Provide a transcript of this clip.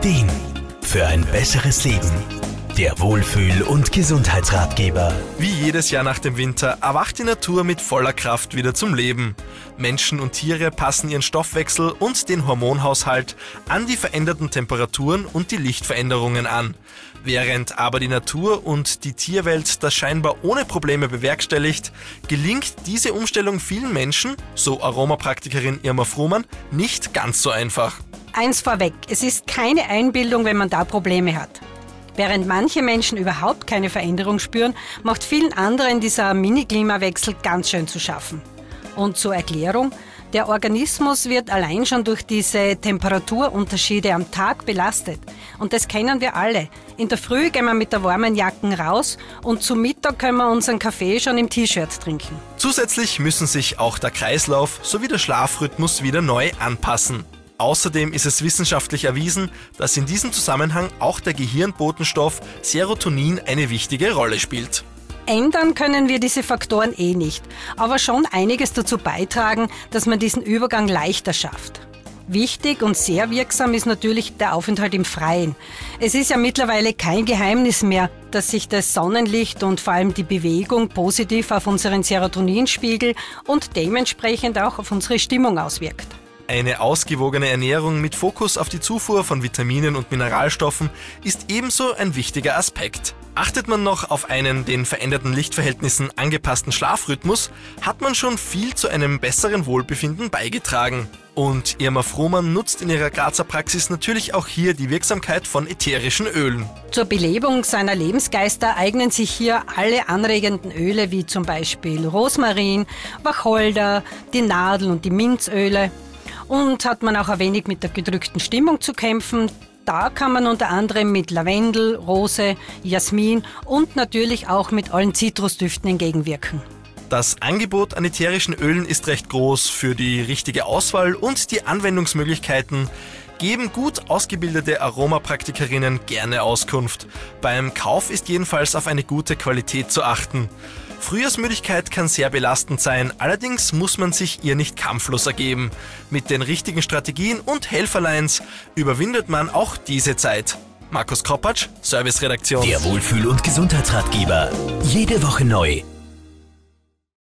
Ideen für ein besseres Leben. Der Wohlfühl- und Gesundheitsratgeber. Wie jedes Jahr nach dem Winter erwacht die Natur mit voller Kraft wieder zum Leben. Menschen und Tiere passen ihren Stoffwechsel und den Hormonhaushalt an die veränderten Temperaturen und die Lichtveränderungen an. Während aber die Natur und die Tierwelt das scheinbar ohne Probleme bewerkstelligt, gelingt diese Umstellung vielen Menschen, so Aromapraktikerin Irma Frumann, nicht ganz so einfach. Eins vorweg, es ist keine Einbildung, wenn man da Probleme hat. Während manche Menschen überhaupt keine Veränderung spüren, macht vielen anderen dieser Mini-Klimawechsel ganz schön zu schaffen. Und zur Erklärung, der Organismus wird allein schon durch diese Temperaturunterschiede am Tag belastet. Und das kennen wir alle. In der Früh gehen wir mit der warmen Jacke raus und zum Mittag können wir unseren Kaffee schon im T-Shirt trinken. Zusätzlich müssen sich auch der Kreislauf sowie der Schlafrhythmus wieder neu anpassen. Außerdem ist es wissenschaftlich erwiesen, dass in diesem Zusammenhang auch der Gehirnbotenstoff Serotonin eine wichtige Rolle spielt. Ändern können wir diese Faktoren nicht, aber schon einiges dazu beitragen, dass man diesen Übergang leichter schafft. Wichtig und sehr wirksam ist natürlich der Aufenthalt im Freien. Es ist ja mittlerweile kein Geheimnis mehr, dass sich das Sonnenlicht und vor allem die Bewegung positiv auf unseren Serotoninspiegel und dementsprechend auch auf unsere Stimmung auswirkt. Eine ausgewogene Ernährung mit Fokus auf die Zufuhr von Vitaminen und Mineralstoffen ist ebenso ein wichtiger Aspekt. Achtet man noch auf einen den veränderten Lichtverhältnissen angepassten Schlafrhythmus, hat man schon viel zu einem besseren Wohlbefinden beigetragen. Und Irma Frumann nutzt in ihrer Grazer Praxis natürlich auch hier die Wirksamkeit von ätherischen Ölen. Zur Belebung seiner Lebensgeister eignen sich hier alle anregenden Öle wie zum Beispiel Rosmarin, Wacholder, die Nadel- und die Minzöle. Und hat man auch ein wenig mit der gedrückten Stimmung zu kämpfen, da kann man unter anderem mit Lavendel, Rose, Jasmin und natürlich auch mit allen Zitrusdüften entgegenwirken. Das Angebot an ätherischen Ölen ist recht groß. Für die richtige Auswahl und die Anwendungsmöglichkeiten geben gut ausgebildete Aromapraktikerinnen gerne Auskunft. Beim Kauf ist jedenfalls auf eine gute Qualität zu achten. Frühjahrsmüdigkeit kann sehr belastend sein, allerdings muss man sich ihr nicht kampflos ergeben. Mit den richtigen Strategien und Helferleins überwindet man auch diese Zeit. Markus Kropatsch, Serviceredaktion. Der Wohlfühl- und Gesundheitsratgeber. Jede Woche neu.